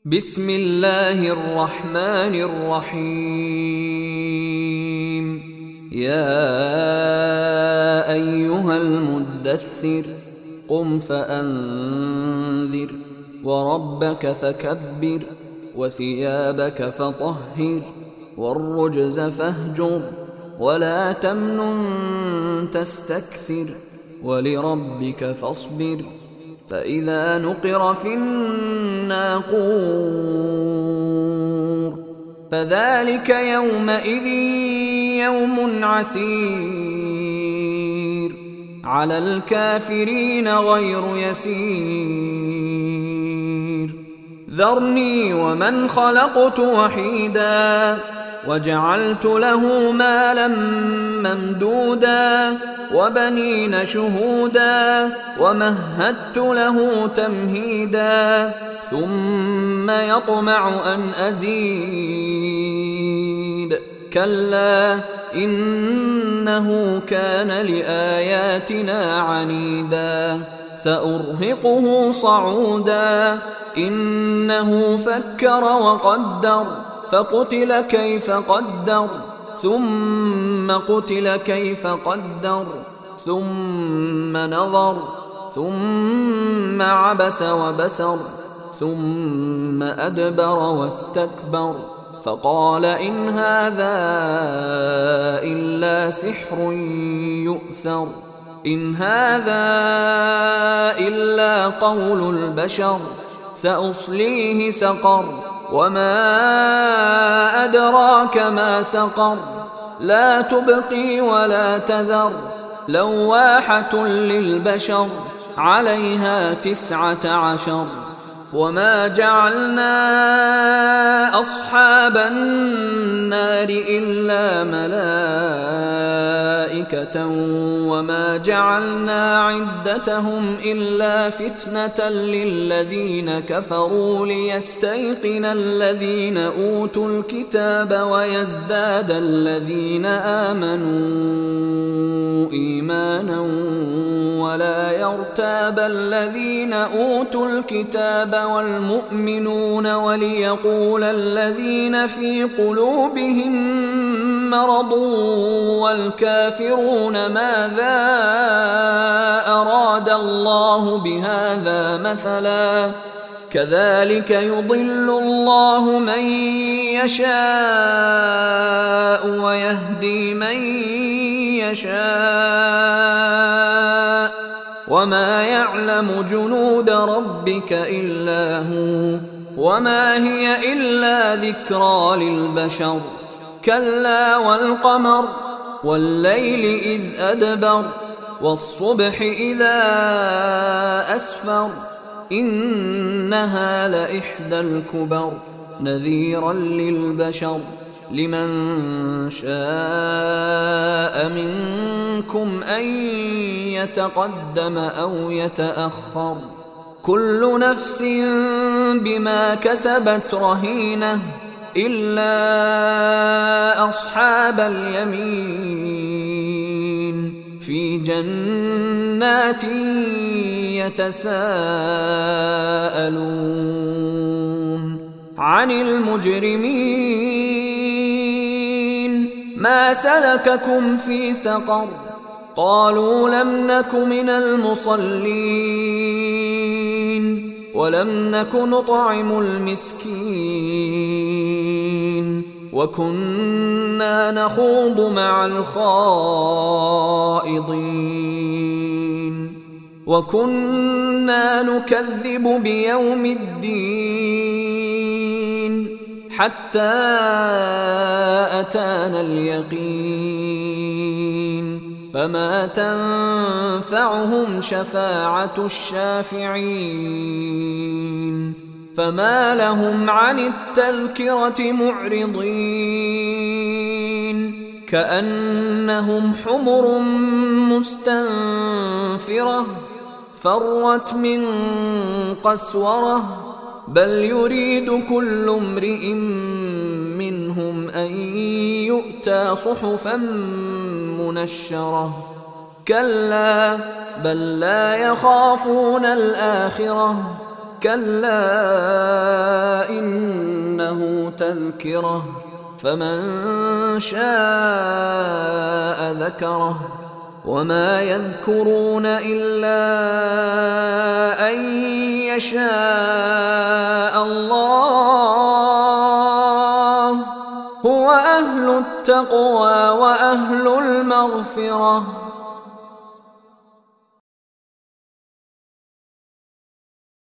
بسم الله الرحمن الرحيم. يا أيها المدثر قم فأنذر وربك فكبر وثيابك فطهر والرجز فاهجر ولا تمنن تستكثر ولربك فاصبر فإذا نقر في الناقور فذلك يومئذ يوم عسير على الكافرين غير يسير. ذرني ومن خلقت وحيدا وجعلت له مالا ممدودا وبنين شهودا ومهدت له تمهيدا ثم يطمع أن أزيد كلا إنه كان لآياتنا عنيدا سأرهقه صعودا إنه فكر وقدر فقتل كيف قدر ثم قتل كيف قدر ثم نظر ثم عبس وبسر ثم أدبر واستكبر فقال إن هذا إلا سحر يؤثر إن هذا إلا قول البشر سأصليه سقر وما أدراك ما سقر لا تبقي ولا تذر لواحة للبشر عليها 19 وما جعلنا أصحاب النار إلا ملائكة وما جعلنا عدتهم إلا فتنة للذين كفروا ليستيقن الذين أوتوا الكتاب ويزداد الذين آمنوا إيمانا ولا يرتاب الذين أوتوا الكتاب والمؤمنون وليقول الذين في قلوبهم مرض والكافرون ماذا أراد الله بهذا مثلا كذلك يضل الله من يشاء ويهدي من يشاء وما يعلم جنود ربك إلا هو وما هي إلا ذكرى للبشر كلا والقمر والليل إذ أدبر والصبح إذا أسفر إنها لإحدى الكبر نذيرا للبشر لمن شاء منكم أن يتقدم أو يتأخر كل نفس بما كسبت رهينة إلا أصحاب اليمين في جنات يتساءلون عن المجرمين ما سلككم في سقر قالوا لم نك من المصلين ولم نك نطعم المسكين وكنا نخوض مع الخائضين وكنا نكذب بيوم الدين حتى أتانا اليقين فما تنفعهم شفاعة الشافعين فما لهم عن التذكرة معرضين كأنهم حمر مستنفرة فرت من قسورة بل يريد كل امرئ منهم أن يؤتى صحفا منشرة كلا بل لا يخافون الآخرة كلا تذكرة فمن شاء ذكره وما يذكرون إلا أن يشاء الله هو أهل التقوى وأهل المغفرة.